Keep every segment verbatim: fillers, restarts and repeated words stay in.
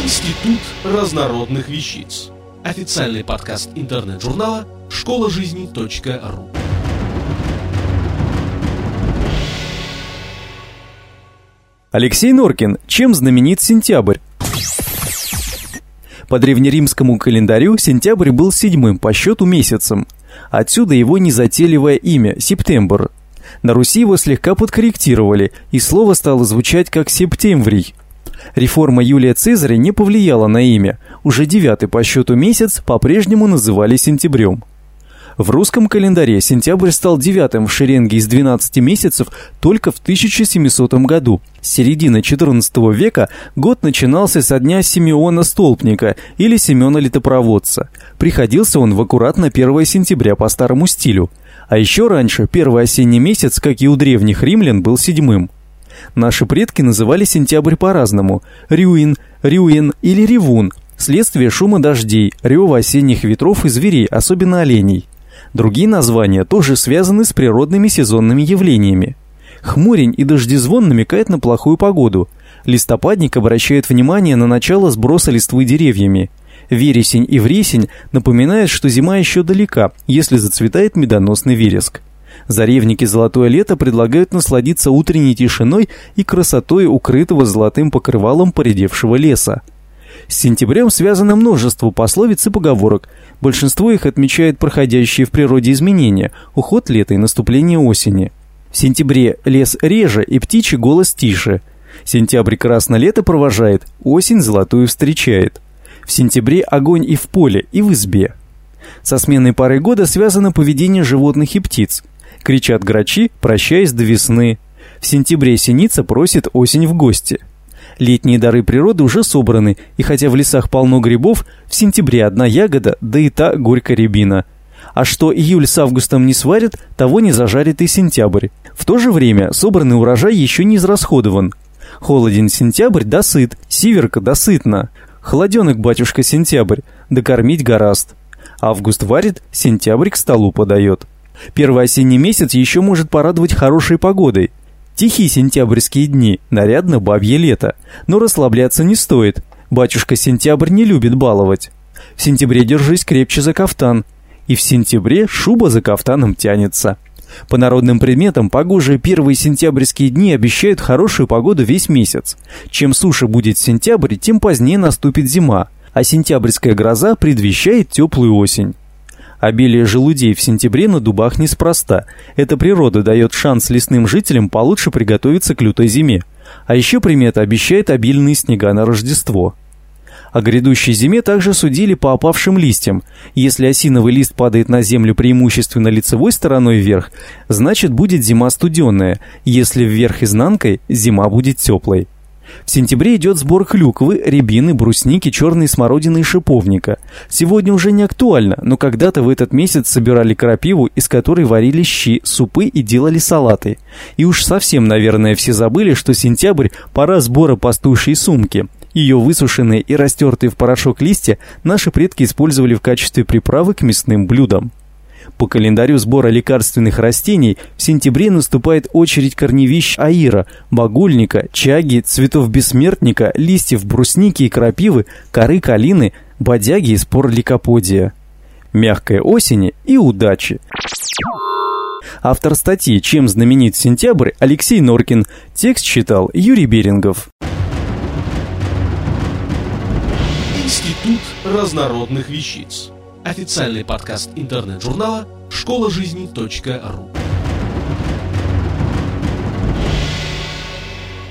Институт разнородных вещиц. Официальный подкаст интернет-журнала школа жизни точка ру. Алексей Норкин. Чем знаменит сентябрь? По древнеримскому календарю сентябрь был седьмым по счету месяцем. Отсюда его незатейливое имя – Септембр. На Руси его слегка подкорректировали, и слово стало звучать как Септемврий. Реформа Юлия Цезаря не повлияла на имя. Уже девятый по счету месяц по-прежнему называли сентябрем. В русском календаре сентябрь стал девятым в шеренге из двенадцати месяцев только в тысяча семисотом году. С середины четырнадцатого века год начинался со дня Симеона Столпника или Семена Летопроводца. Приходился он в аккуратно первое сентября по старому стилю. А еще раньше первый осенний месяц, как и у древних римлян, был седьмым. Наши предки называли сентябрь по-разному – рюин, рюин или ревун, следствие шума дождей, рева осенних ветров и зверей, особенно оленей. Другие названия тоже связаны с природными сезонными явлениями. Хмурень и дождезвон намекает на плохую погоду. Листопадник обращает внимание на начало сброса листвы деревьями. Вересень и вресень напоминают, что зима еще далека, если зацветает медоносный вереск. Заревники «Золотое лето» предлагают насладиться утренней тишиной и красотой укрытого золотым покрывалом поредевшего леса. С сентябрем связано множество пословиц и поговорок. Большинство их отмечает проходящие в природе изменения, уход лета и наступление осени. В сентябре лес реже и птичий голос тише. Сентябрь красное лето провожает, осень золотую встречает. В сентябре огонь и в поле, и в избе. Со сменой поры года связано поведение животных и птиц. Кричат грачи, прощаясь до весны. В сентябре синица просит осень в гости. Летние дары природы уже собраны, и хотя в лесах полно грибов, в сентябре одна ягода, да и та горькая рябина. А что июль с августом не сварит, того не зажарит и сентябрь. В то же время собранный урожай еще не израсходован. Холоден сентябрь, да сыт, сиверка, да сытно. Холоденок, батюшка, сентябрь, да кормить гораст. Август варит, сентябрь к столу подает. Первый осенний месяц еще может порадовать хорошей погодой. Тихие сентябрьские дни, нарядно бабье лето. Но расслабляться не стоит. Батюшка сентябрь не любит баловать. В сентябре держись крепче за кафтан. И в сентябре шуба за кафтаном тянется. По народным предметам погожие первые сентябрьские дни обещают хорошую погоду весь месяц. Чем суше будет сентябрь, тем позднее наступит зима. А сентябрьская гроза предвещает теплую осень. Обилие желудей в сентябре на дубах неспроста. Эта природа дает шанс лесным жителям получше приготовиться к лютой зиме. А еще примета обещает обильные снега на Рождество. О грядущей зиме также судили по опавшим листьям. Если осиновый лист падает на землю преимущественно лицевой стороной вверх, значит будет зима студеная. Если вверх изнанкой, зима будет теплой. В сентябре идет сбор клюквы, рябины, брусники, черной смородины и шиповника. Сегодня уже не актуально, но когда-то в этот месяц собирали крапиву, из которой варили щи, супы и делали салаты. И уж совсем, наверное, все забыли, что сентябрь – пора сбора пастушьей сумки. Ее высушенные и растертые в порошок листья наши предки использовали в качестве приправы к мясным блюдам. По календарю сбора лекарственных растений в сентябре наступает очередь корневищ аира, багульника, чаги, цветов бессмертника, листьев брусники и крапивы, коры калины, бодяги и спор ликоподия. Мягкой осени и удачи! Автор статьи «Чем знаменит сентябрь» Алексей Норкин. Текст читал Юрий Берингов. Институт разнородных вещиц. Официальный подкаст интернет-журнала школа жизни точка ру.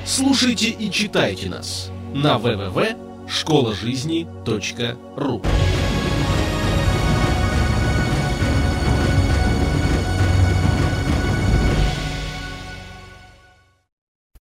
Слушайте и читайте нас на дабл ю дабл ю дабл ю точка школа жизни точка ру.